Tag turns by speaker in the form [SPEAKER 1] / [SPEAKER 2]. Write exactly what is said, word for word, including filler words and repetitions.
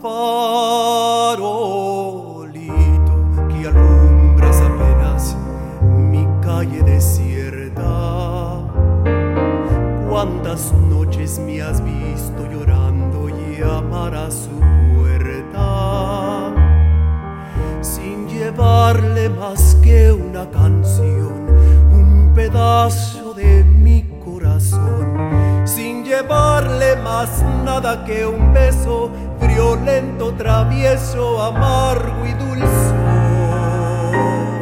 [SPEAKER 1] farolito que alumbras apenas mi calle desierta. Cuántas noches me has visto llorando y llamar a su puerta, sin llevarle más que una canción, un pedazo de mi corazón, sin llevarle más nada que un beso friolento, travieso, amargo y dulzón.